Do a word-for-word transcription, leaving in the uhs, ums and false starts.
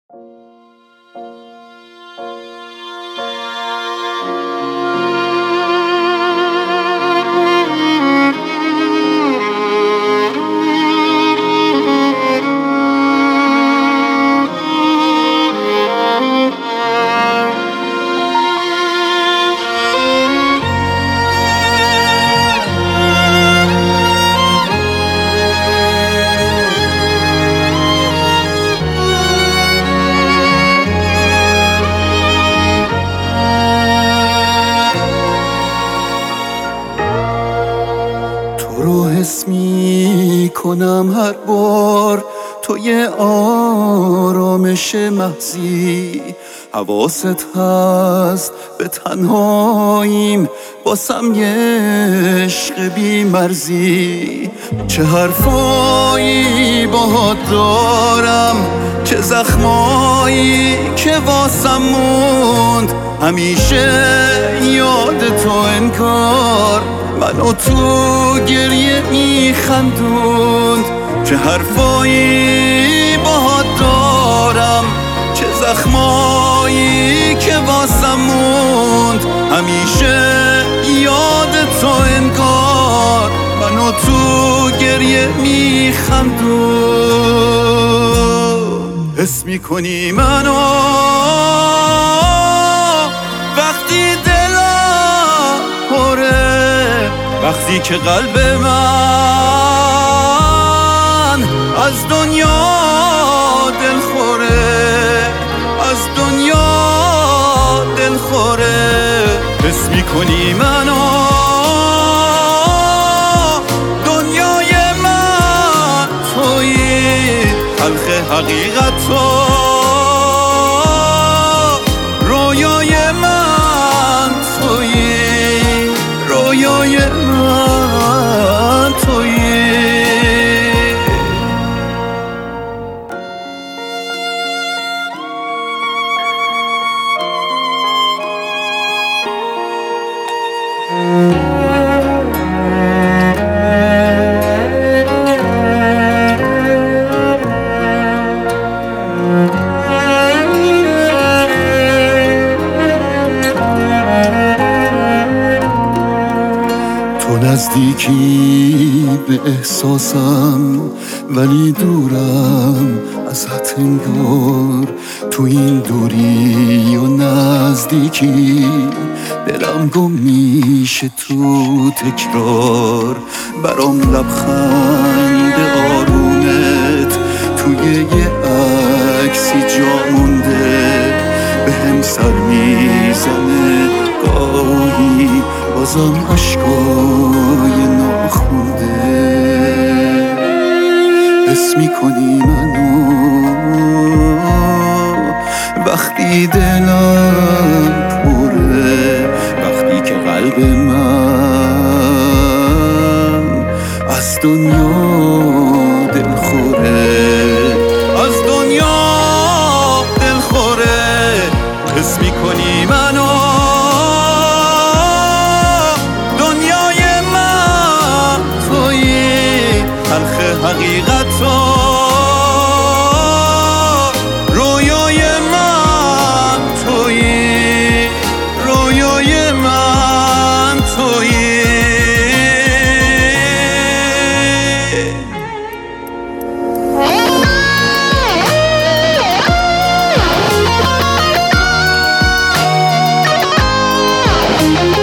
رو حس می کنم هر بار توی آرامش محضی، حواست هست به تنهاییم باسم یه عشق بی مرزی. چه حرفایی باهات دارم، چه زخمایی که واسم موند، همیشه یاد تو انکار منو تو گریه میخندوند. چه حرفایی باهات دارم، چه زخمایی که واسم موند، همیشه یاد تو انکار منو تو گریه میخندوند. حس میکنی منو وقتی دلم پره، وقتی که قلب من از دنیا دل خوره، از دنیا دل خوره. حس میکنی منو دنیای من تویی، تلخ حقیقت تو رویای من تویی، رویای من تویی. تو نزدیکی به احساسم ولی دورم ازت انگار، تو این دوری و نزدیکی دلم گم میشه تو تکرار. برام لبخند آرومت توی یه عکسی جا مونده، به هم سر میزنه گاهی بازم عشقای ناخونده. حس میکنی منو وقتی دلم پره، وقتی که قلب من از دنیا دل خوره، از دنیا دل خوره. حس میکنی منو دنیای من تویی، تلخ حقیقت تو رویای من تویی، رویای من تویی. Thank you.